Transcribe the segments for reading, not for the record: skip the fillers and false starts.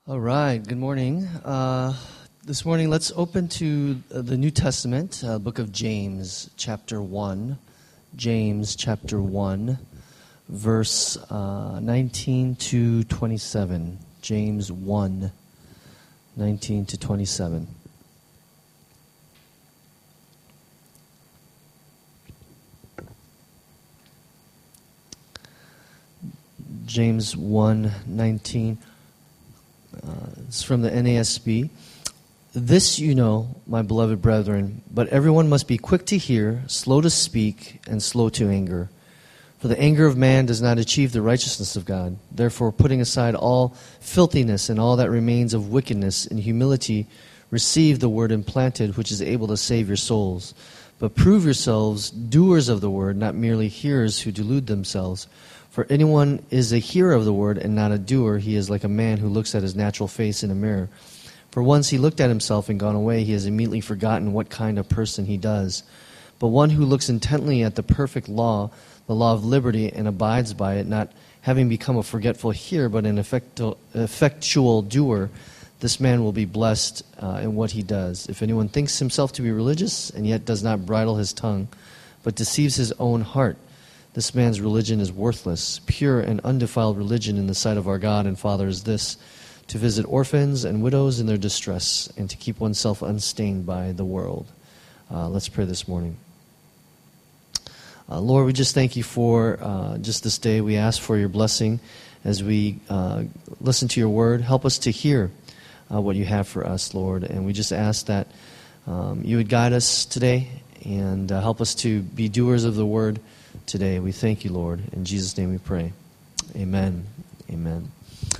All right, good morning. This morning, let's open to the New Testament, book of James, chapter 1. James, chapter 1, verse 19 to 27. James 1, 19 to 27. James 1, 19. It's from the NASB. This you know, my beloved brethren, but everyone must be quick to hear, slow to speak, and slow to anger. For the anger of man does not achieve the righteousness of God. Therefore, putting aside all filthiness and all that remains of wickedness, in humility receive the word implanted, which is able to save your souls. But prove yourselves doers of the word, not merely hearers who delude themselves. For anyone is a hearer of the word and not a doer, he is like a man who looks at his natural face in a mirror. For once he looked at himself and gone away, he has immediately forgotten what kind of person he does. But one who looks intently at the perfect law, the law of liberty, and abides by it, not having become a forgetful hearer, but an effectual doer, this man will be blessed in what he does. If anyone thinks himself to be religious, and yet does not bridle his tongue, but deceives his own heart, this man's religion is worthless. Pure and undefiled religion in the sight of our God and Father is this, to visit orphans and widows in their distress, and to keep oneself unstained by the world. Let's pray this morning. Lord, we just thank you for just this day. We ask for your blessing as we listen to your word. Help us to hear what you have for us, Lord. And we just ask that you would guide us today and help us to be doers of the word today. We thank you, Lord. In Jesus' name we pray. Amen. Amen.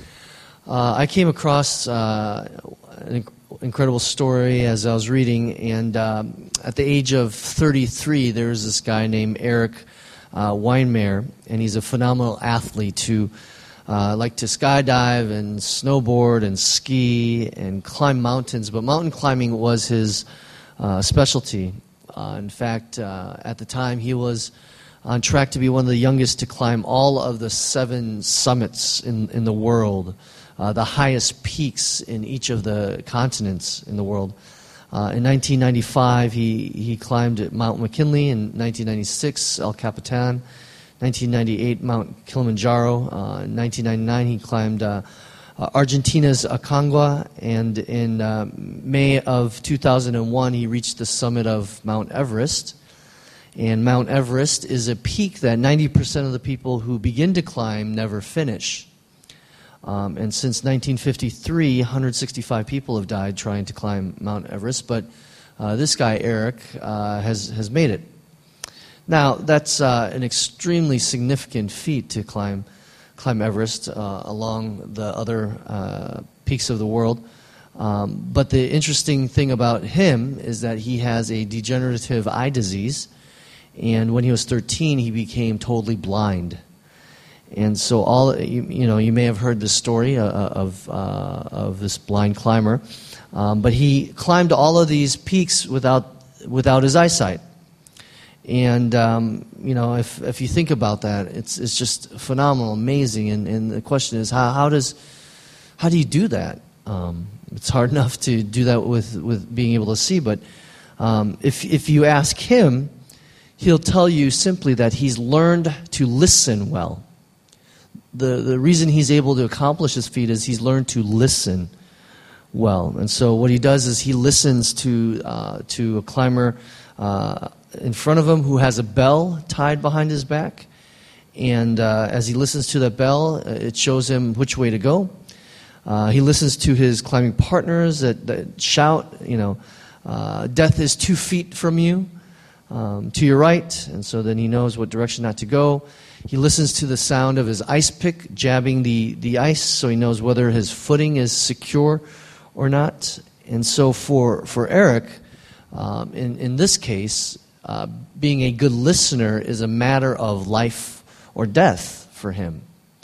I came across an incredible story as I was reading, and at the age of 33, there was this guy named Eric Weinmeier, and he's a phenomenal athlete who liked to skydive and snowboard and ski and climb mountains, but mountain climbing was his specialty. In fact, at the time, he was on track to be one of the youngest to climb all of the 7 summits in the world, the highest peaks in each of the continents in the world. In 1995, he climbed Mount McKinley. In 1996, El Capitan. 1998, Mount Kilimanjaro. In 1999, he climbed Argentina's Aconcagua. And in May of 2001, he reached the summit of Mount Everest. And Mount Everest is a peak that 90% of the people who begin to climb never finish. And since 1953, 165 people have died trying to climb Mount Everest, but this guy, Eric, has made it. Now, that's an extremely significant feat to climb Everest along the other peaks of the world. But the interesting thing about him is that he has a degenerative eye disease, and when he was 13, he became totally blind. And so you may have heard this story of this blind climber, but he climbed all of these peaks without his eyesight. And if you think about that, it's just phenomenal, amazing. And the question is, how do you do that? It's hard enough to do that with being able to see, but if you ask him, he'll tell you simply that he's learned to listen well. The reason he's able to accomplish his feat is he's learned to listen well. And so what he does is he listens to a climber in front of him who has a bell tied behind his back. And as he listens to that bell, it shows him which way to go. He listens to his climbing partners that shout, death is 2 feet from you. To your right, and so then he knows what direction not to go. He listens to the sound of his ice pick jabbing the ice, so he knows whether his footing is secure or not. And so for Eric, in this case, being a good listener is a matter of life or death for him.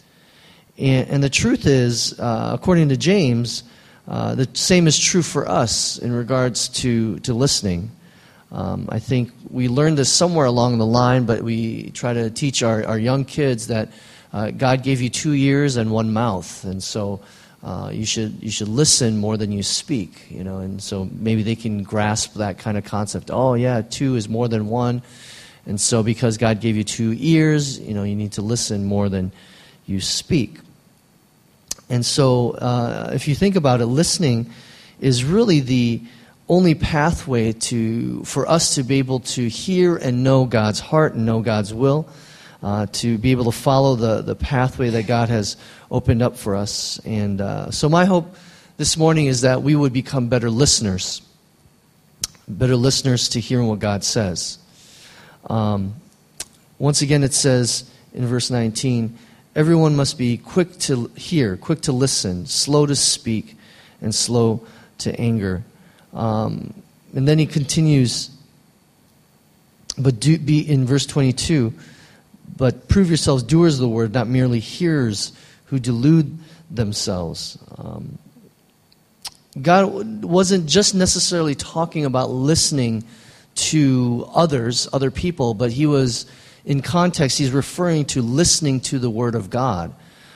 And the truth is, according to James, the same is true for us in regards to listening. I think we learned this somewhere along the line, but we try to teach our young kids that God gave you 2 ears and 1 mouth. And so you should listen more than you speak, and so maybe they can grasp that kind of concept. Oh yeah, two is more than one, and so because God gave you 2 ears, you need to listen more than you speak. And so if you think about it, listening is really the only pathway for us to be able to hear and know God's heart and know God's will, to be able to follow the pathway that God has opened up for us. And so my hope this morning is that we would become better listeners to hearing what God says. Once again, it says in verse 19, everyone must be quick to hear, quick to listen, slow to speak, and slow to anger. And then he continues, but be in verse 22, but prove yourselves doers of the word, not merely hearers who delude themselves. God wasn't just necessarily talking about listening to other people, but he was, in context, he's referring to listening to the word of God.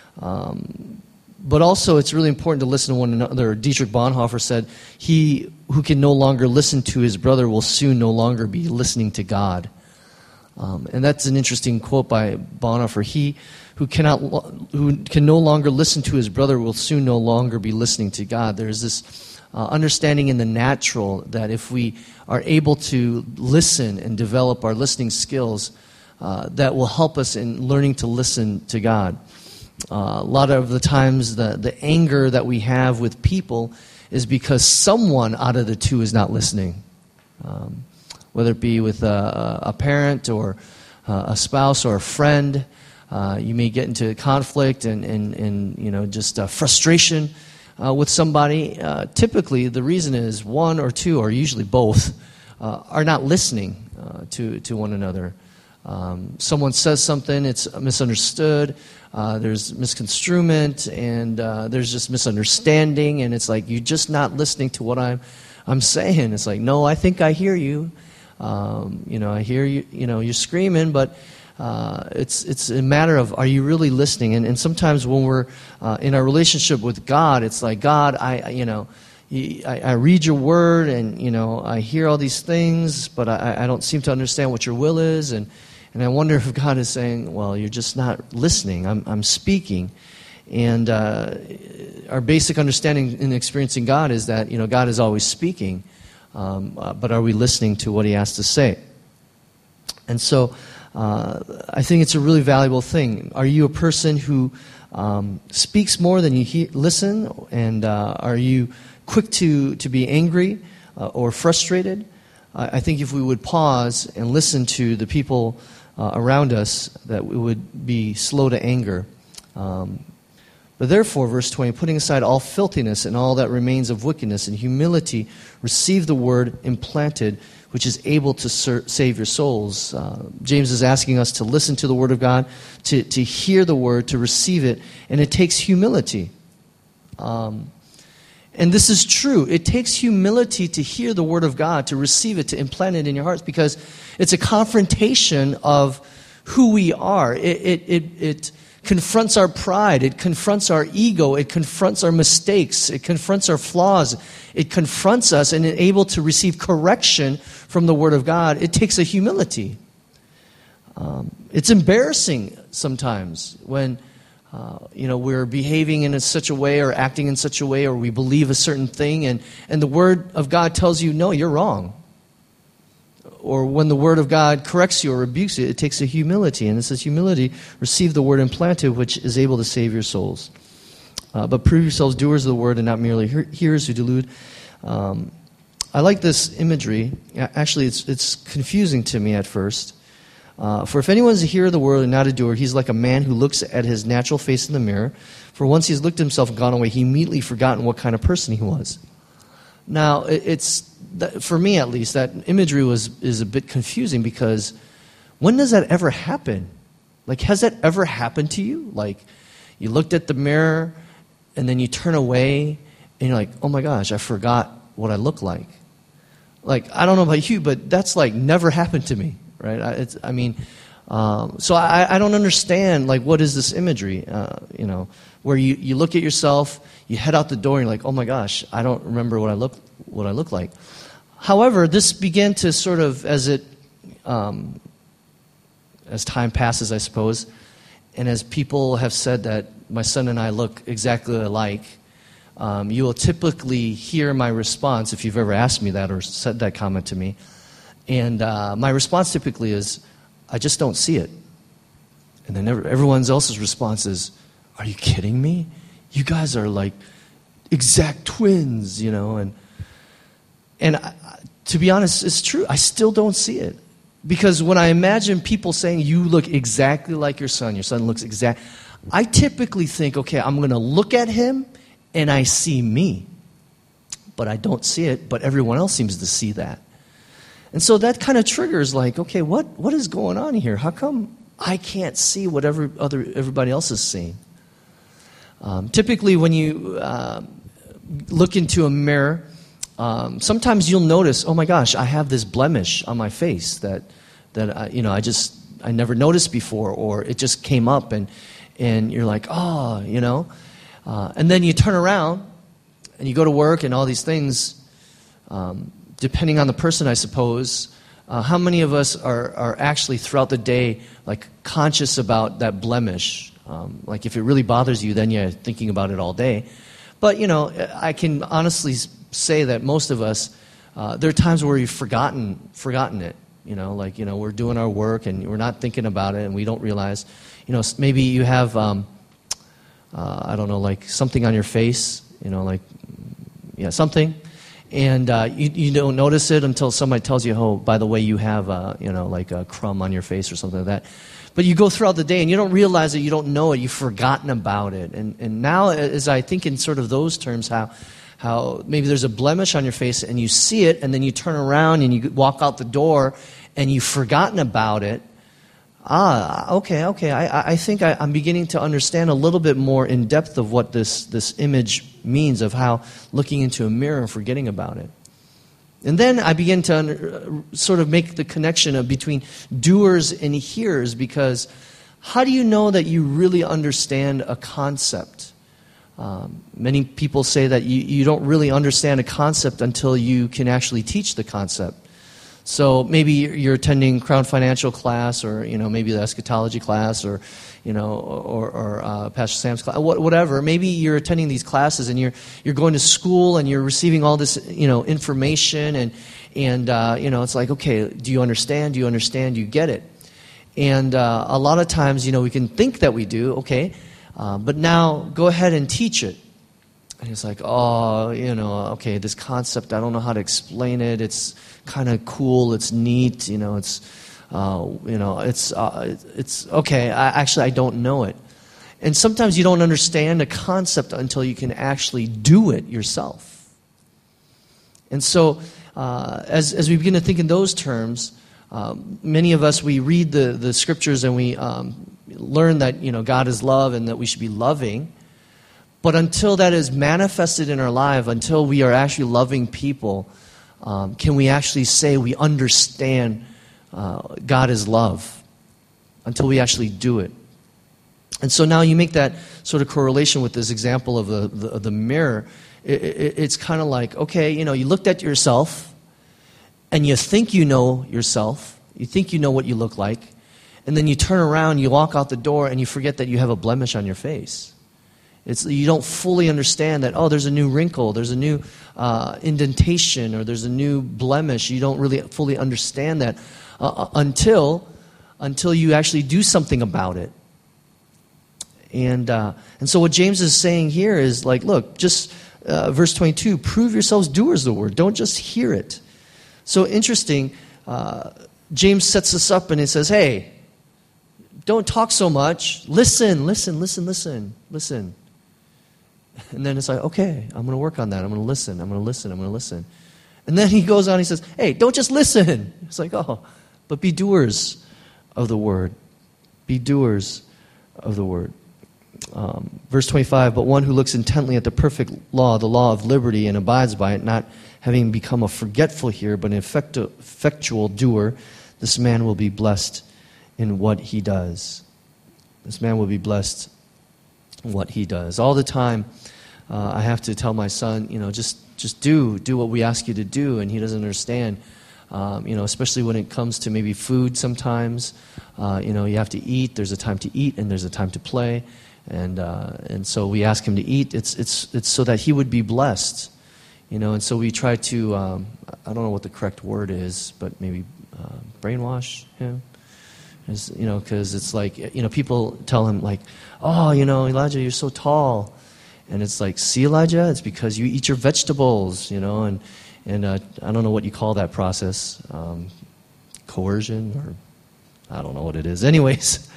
But also, it's really important to listen to one another. Dietrich Bonhoeffer said, he who can no longer listen to his brother will soon no longer be listening to God. And that's an interesting quote by Bonhoeffer. He who can no longer listen to his brother will soon no longer be listening to God. There's this understanding in the natural that if we are able to listen and develop our listening skills, that will help us in learning to listen to God. A lot of the times the anger that we have with people is because someone out of the two is not listening. Whether it be with a parent or a spouse or a friend, you may get into conflict and just frustration with somebody. Typically, the reason is one or two, or usually both, are not listening to one another. Someone says something, it's misunderstood, there's misconstruement, and there's just misunderstanding, and it's like you're just not listening to what I'm saying. It's like, no, I think I hear you. I hear you. You're screaming, but it's a matter of, are you really listening? And sometimes when we're in our relationship with God, it's like, God, I read your word, and I hear all these things, but I don't seem to understand what your will is, and I wonder if God is saying, well, you're just not listening. I'm speaking. And our basic understanding in experiencing God is that God is always speaking, but are we listening to what he has to say? And so I think it's a really valuable thing. Are you a person who speaks more than you listen? And are you quick to be angry or frustrated? I think if we would pause and listen to the people around us, that we would be slow to anger. But therefore, verse 20, putting aside all filthiness and all that remains of wickedness and humility, receive the word implanted, which is able to save your souls. James is asking us to listen to the word of God, to hear the word, to receive it, and it takes humility. And this is true. It takes humility to hear the word of God, to receive it, to implant it in your hearts, because it's a confrontation of who we are. It confronts our pride. It confronts our ego. It confronts our mistakes. It confronts our flaws. It confronts us and is able to receive correction from the word of God. It takes a humility. It's embarrassing sometimes when we're behaving in such a way or acting in such a way, or we believe a certain thing, and the Word of God tells you, no, you're wrong. Or when the Word of God corrects you or rebukes you, it takes a humility. And it says, humility, receive the Word implanted, which is able to save your souls. But prove yourselves doers of the Word and not merely hearers who delude. I like this imagery. Actually, it's confusing to me at first. For if anyone is a hearer of the word and not a doer, he's like a man who looks at his natural face in the mirror. For once he's looked at himself and gone away, he immediately forgotten what kind of person he was. Now, for me at least, that imagery is a bit confusing, because when does that ever happen? Like, has that ever happened to you? Like, you looked at the mirror and then you turn away and you're like, oh my gosh, I forgot what I look like. Like, I don't know about you, but that's like never happened to me. Right? So I don't understand, like, what is this imagery? where you look at yourself, you head out the door, and you're like, oh my gosh, I don't remember what I look like. However, this began to sort of, as time passes, I suppose, and as people have said that my son and I look exactly alike, you will typically hear my response, if you've ever asked me that or said that comment to me, and my response typically is, I just don't see it. And then everyone else's response is, are you kidding me? You guys are like exact twins, And to be honest, it's true. I still don't see it. Because when I imagine people saying, you look exactly like your son looks exact, I typically think, okay, I'm going to look at him and I see me. But I don't see it, but everyone else seems to see that. And so that kind of triggers like, okay, what is going on here? How come I can't see what everybody else is seeing? Typically when you look into a mirror, sometimes you'll notice, oh my gosh, I have this blemish on my face that I never noticed before, or it just came up, and you're like, oh, and then you turn around and you go to work and all these things. Depending on the person, I suppose, how many of us are actually throughout the day like conscious about that blemish? Like if it really bothers you, then you're thinking about it all day. But I can honestly say that most of us, there are times where we've forgotten it. We're doing our work and we're not thinking about it, and we don't realize. Maybe you have, I don't know, like something on your face. Something. And you don't notice it until somebody tells you, oh, by the way, you have like a crumb on your face or something like that. But you go throughout the day and you don't realize it, you don't know it, you've forgotten about it. And now, as I think in sort of those terms, how maybe there's a blemish on your face and you see it, and then you turn around and you walk out the door and you've forgotten about it. Okay. I think I'm beginning to understand a little bit more in depth of what this image means, of how looking into a mirror and forgetting about it. And then I begin to sort of make the connection between doers and hearers, because how do you know that you really understand a concept? Many people say that you don't really understand a concept until you can actually teach the concept. So maybe you're attending Crown Financial class, or maybe the eschatology class, or Pastor Sam's class, whatever. Maybe you're attending these classes and you're going to school and you're receiving all this information, and it's like, okay, do you understand? Do you get it? And a lot of times we can think that we do, okay, but now go ahead and teach it. And it's like, okay, this concept, I don't know how to explain it. It's kind of cool. It's neat. It's okay. I don't know it. And sometimes you don't understand a concept until you can actually do it yourself. And so, as we begin to think in those terms, many of us, we read the scriptures and we learn that God is love and that we should be loving. But until that is manifested in our life, until we are actually loving people, can we actually say we understand God is love? Until we actually do it. And so now you make that sort of correlation with this example of the mirror. It's kind of like, okay, you looked at yourself, and you think you know yourself. You think you know what you look like. And then you turn around, you walk out the door, and you forget that you have a blemish on your face. You don't fully understand that, there's a new wrinkle, there's a new indentation, or there's a new blemish. You don't really fully understand that until you actually do something about it. And so what James is saying here is like, look, just verse 22, prove yourselves doers of the word. Don't just hear it. So interesting, James sets us up and it says, hey, don't talk so much. Listen. And then it's like, okay, I'm going to work on that. I'm going to listen. And then he goes on, he says, hey, don't just listen. It's like, but be doers of the word. Be doers of the word. Verse 25, but one who looks intently at the perfect law, the law of liberty, and abides by it, not having become a forgetful hearer, but an effectual doer, this man will be blessed in what he does. This man will be blessed what he does. All the time, I have to tell my son, just do what we ask you to do, and he doesn't understand. Especially when it comes to maybe food sometimes. You have to eat. There's a time to eat, and there's a time to play. And so we ask him to eat. It's so that he would be blessed. And so we try to, I don't know what the correct word is, but maybe brainwash him. Because it's like, people tell him like, oh, Elijah, you're so tall. And it's like, see, Elijah, it's because you eat your vegetables, and I don't know what you call that process, coercion, or I don't know what it is. Anyways,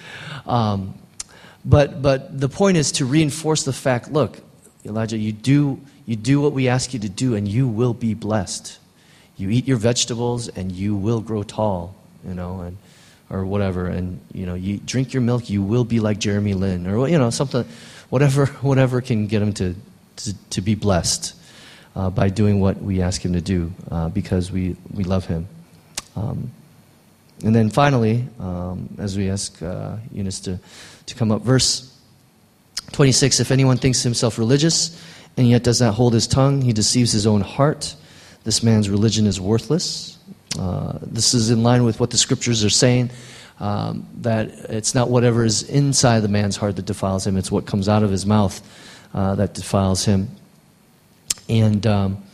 but the point is to reinforce the fact, look, Elijah, you do what we ask you to do, and you will be blessed. You eat your vegetables, and you will grow tall, or whatever, and you drink your milk, you will be like Jeremy Lin, or something, whatever can get him to be blessed by doing what we ask him to do, because we love him. And then finally, as we ask Eunice to come up, verse 26, if anyone thinks himself religious and yet does not hold his tongue, he deceives his own heart. This man's religion is worthless. This is in line with what the scriptures are saying, that it's not whatever is inside the man's heart that defiles him, it's what comes out of his mouth that defiles him. And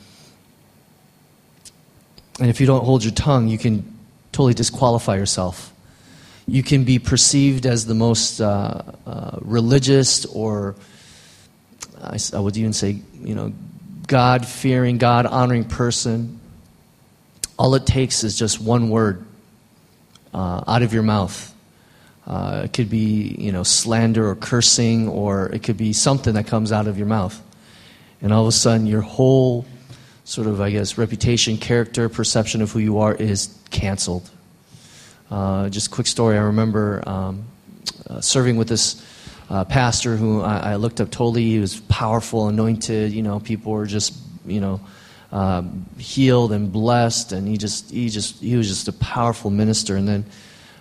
if you don't hold your tongue, you can totally disqualify yourself. You can be perceived as the most religious, or I would even say, God-fearing, God-honoring person. All it takes is just one word out of your mouth. It could be, slander or cursing, or it could be something that comes out of your mouth. And all of a sudden, your whole sort of, reputation, character, perception of who you are is canceled. Just a quick story. I remember serving with this pastor who I looked up totally. He was powerful, anointed. People were just, healed and blessed, and he was just a powerful minister. And then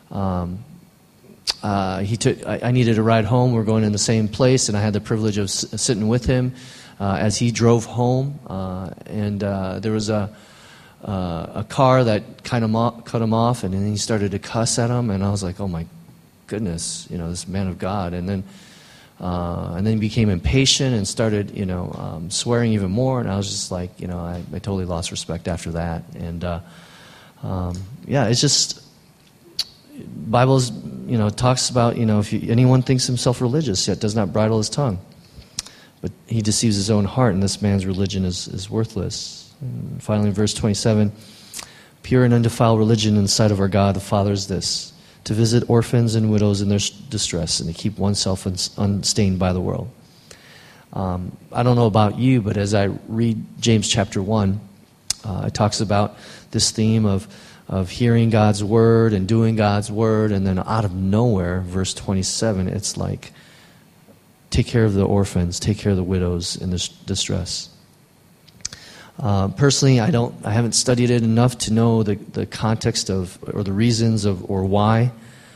I needed a ride home. We're going in the same place, and I had the privilege of sitting with him as he drove home. And there was a car that kind of cut him off, and then he started to cuss at him, and I was like, oh my goodness, this man of God. And then he became impatient and started, swearing even more, and I was just like, I totally lost respect after that. And it's just, Bible's, talks about, if anyone thinks himself religious yet does not bridle his tongue, but he deceives his own heart, and this man's religion is worthless. And finally, verse 27, pure and undefiled religion in the sight of our God the Father is this, to visit orphans and widows in their distress, and to keep oneself unstained by the world. I don't know about you, but as I read James chapter 1, it talks about this theme of hearing God's word and doing God's word, and then out of nowhere, verse 27, it's like, take care of the orphans, take care of the widows in this distress. Personally, I haven't studied it enough to know the context of, or the reasons of, or why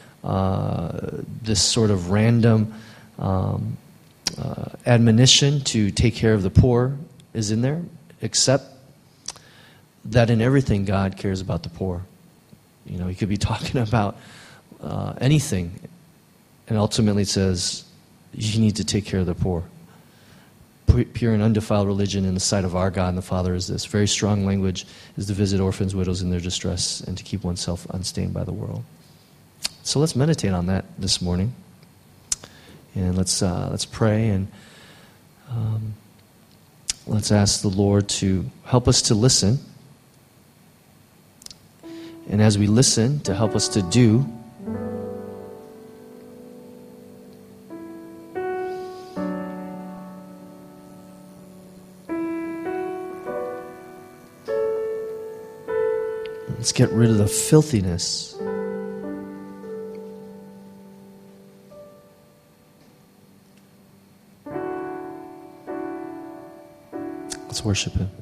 this sort of random admonition to take care of the poor is in there, except that in everything God cares about the poor. He could be talking about anything, and ultimately it says, you need to take care of the poor. Pure and undefiled religion in the sight of our God and the Father is this. Very strong language is to visit orphans, widows in their distress, and to keep oneself unstained by the world. So let's meditate on that this morning. And let's pray, and let's ask the Lord to help us to listen. And as we listen, to help us to do. Let's get rid of the filthiness. Let's worship Him.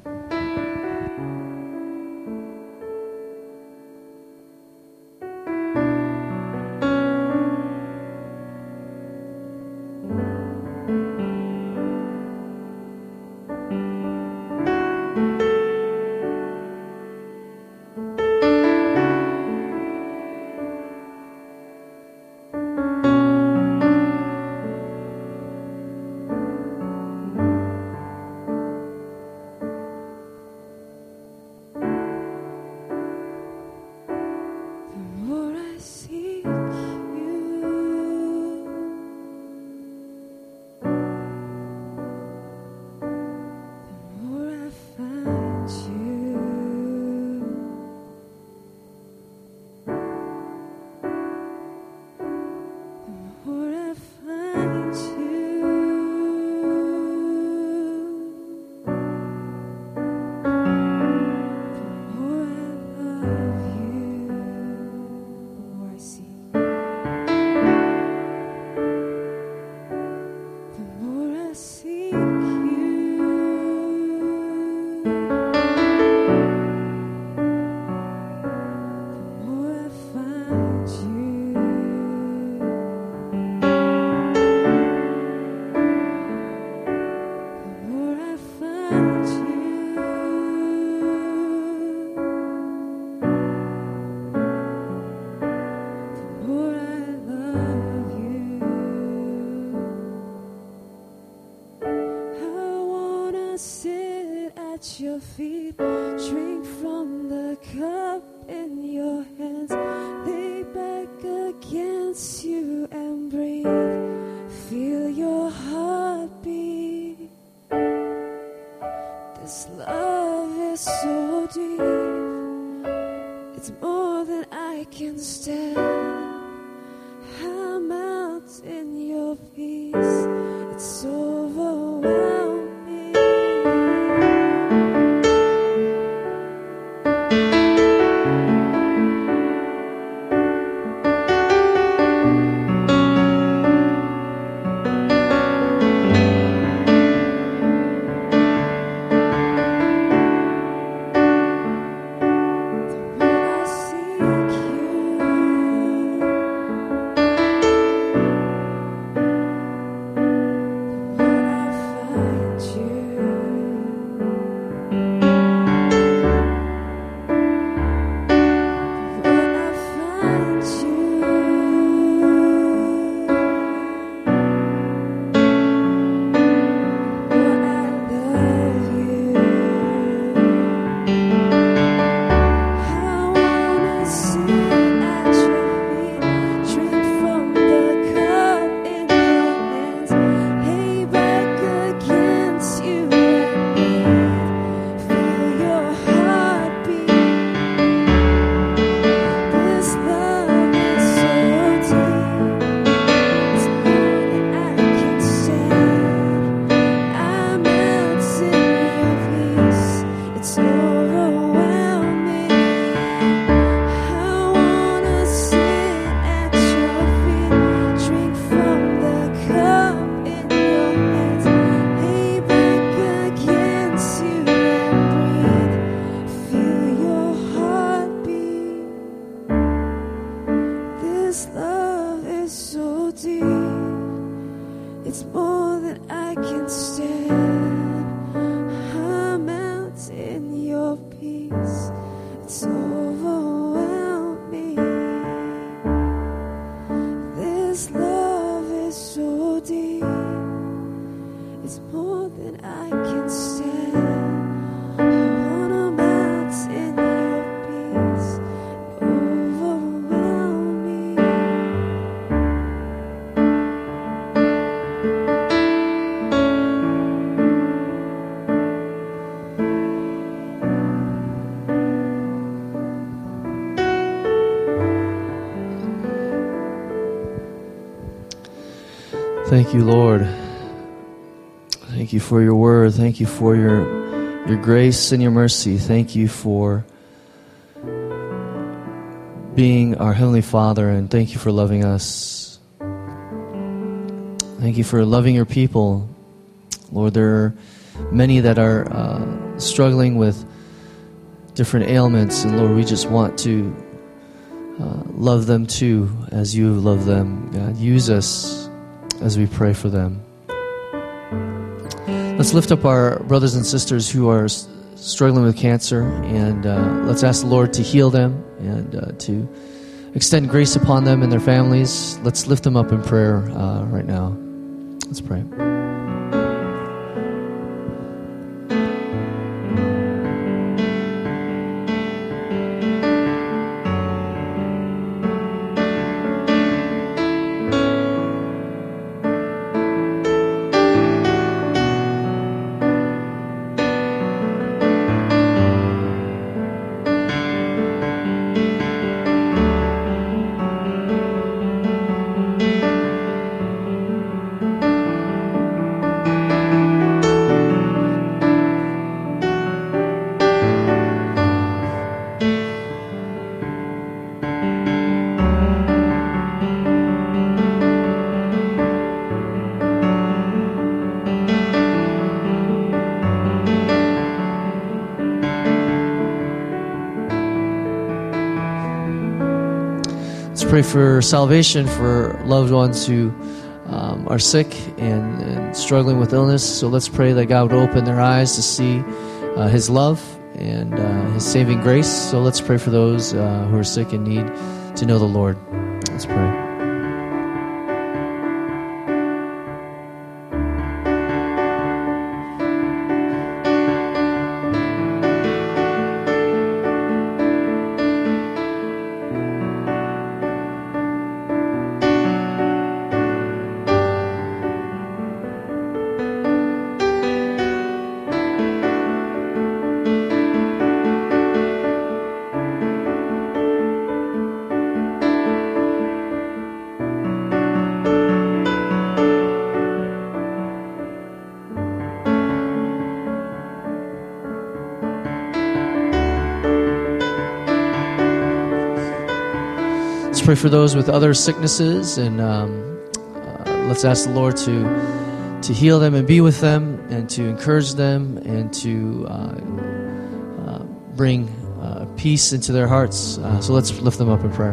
at your feet. Drink from the cup in your hands. Lay back against you and breathe. Feel your heartbeat. This love is so deep. It's more than I can stand. I'm out in your peace. It's overwhelming. Thank you, Lord. Thank you for your word. Thank you for your grace and your mercy. Thank you for being our Heavenly Father, and thank you for loving us. Thank you for loving your people. Lord, there are many that are struggling with different ailments, and Lord, we just want to love them too as you love them. God, use us as we pray for them. Let's lift up our brothers and sisters who are struggling with cancer, and let's ask the Lord to heal them and to extend grace upon them and their families. Let's lift them up in prayer right now. Let's pray. Pray for salvation for loved ones who are sick and struggling with illness. So let's pray that God would open their eyes to see His love and His saving grace. So let's pray for those who are sick and need to know the Lord. Let's pray. pray for those with other sicknesses, and let's ask the Lord to heal them and be with them and to encourage them and to bring peace into their hearts. So let's lift them up in prayer.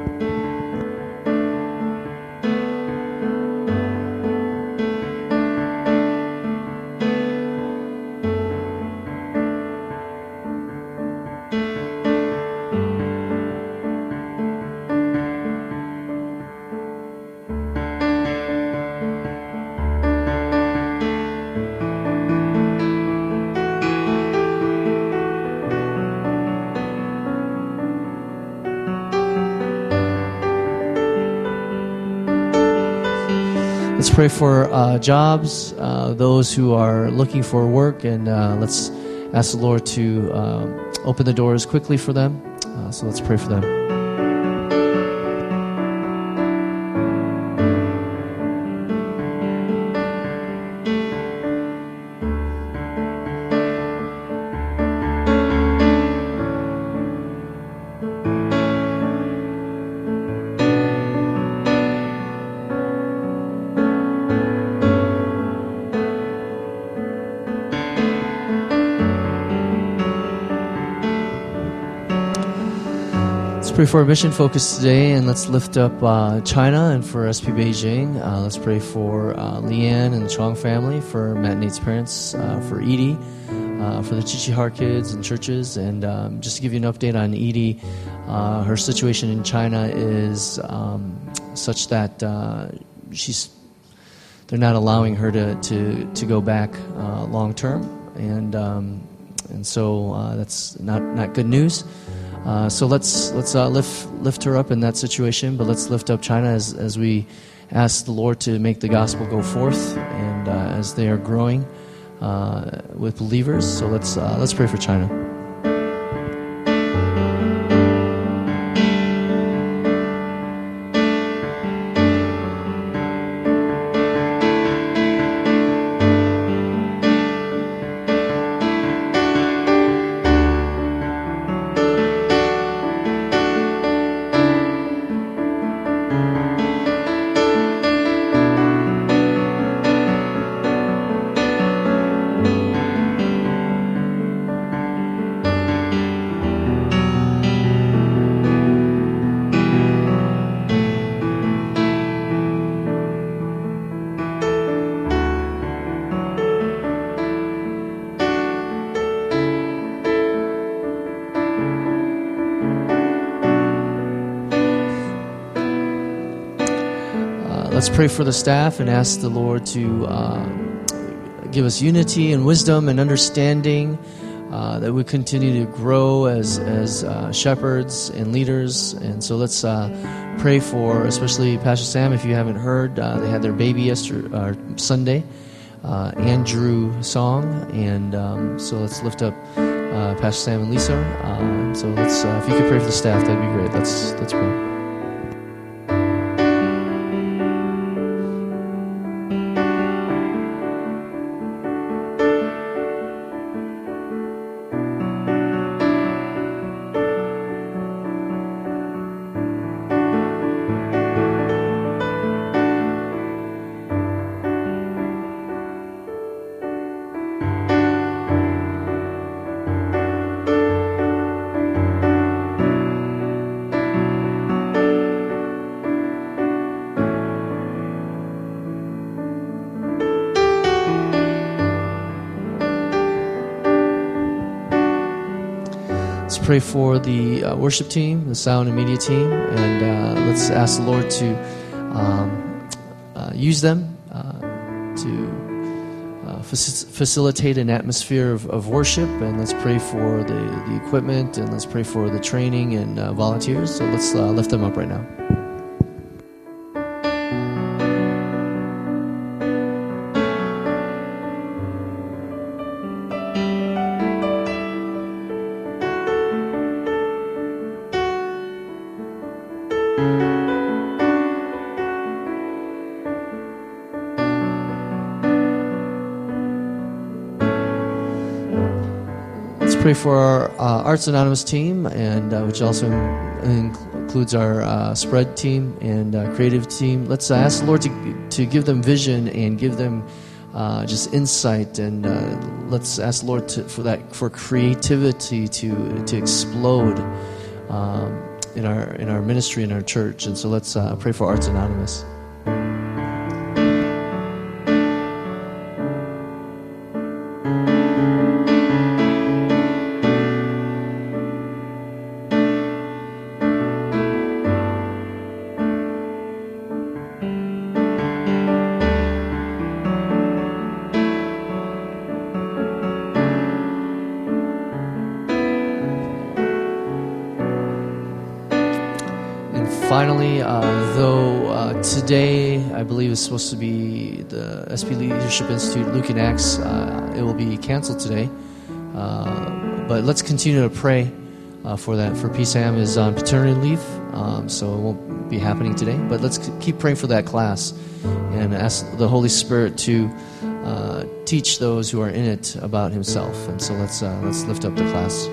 Let's pray for jobs, those who are looking for work, and let's ask the Lord to open the doors quickly for them. So let's pray for them. Let's pray for our mission focus today, and let's lift up China and for SP Beijing. Let's pray for Leanne and the Chong family, for Matt and Nate's parents, for Edie, for the Chichi Heart kids and churches. And just to give you an update on Edie, her situation in China is such that they're not allowing her to go back long term, and so that's not good news. So let's lift her up in that situation, but let's lift up China as we ask the Lord to make the gospel go forth, and as they are growing with believers. So let's pray for China. Let's pray for the staff and ask the Lord to give us unity and wisdom and understanding, that we continue to grow as shepherds and leaders. And so let's pray for, especially Pastor Sam. If you haven't heard, they had their baby Sunday, Andrew Song, and so let's lift up Pastor Sam and Lisa. So let's, if you could pray for the staff, that'd be great. Let's pray. Let's pray for the worship team, the sound and media team, and let's ask the Lord to use them to facilitate an atmosphere of worship. And let's pray for the equipment, and let's pray for the training and volunteers. So let's lift them up right now. Pray for our Arts Anonymous team, and which also includes our spread team and creative team. Let's ask the Lord to give them vision and give them just insight, and let's ask the Lord for creativity to explode in our ministry, in our church. And so let's pray for Arts Anonymous. Finally, though today I believe is supposed to be the SP Leadership Institute Luke and Acts, it will be canceled today. But let's continue to pray for that. For PSAM is on paternity leave, so it won't be happening today. But let's keep praying for that class and ask the Holy Spirit to teach those who are in it about Himself. And so let's lift up the class.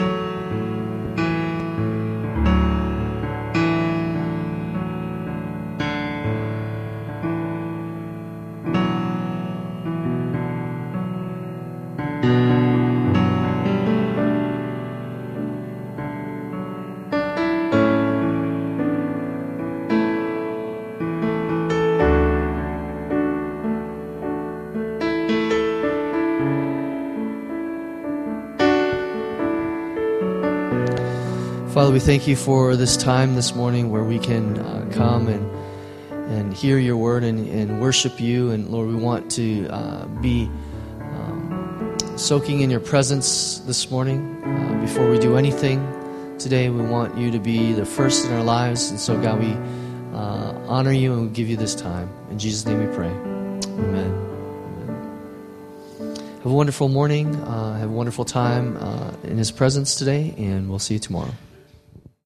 Father, we thank you for this time this morning where we can come and hear your word and worship you. And Lord, we want to be soaking in your presence this morning. Before we do anything today, we want you to be the first in our lives. And so, God, we honor you and we give you this time. In Jesus' name we pray. Amen. Have a wonderful morning. Have a wonderful time in His presence today, and we'll see you tomorrow.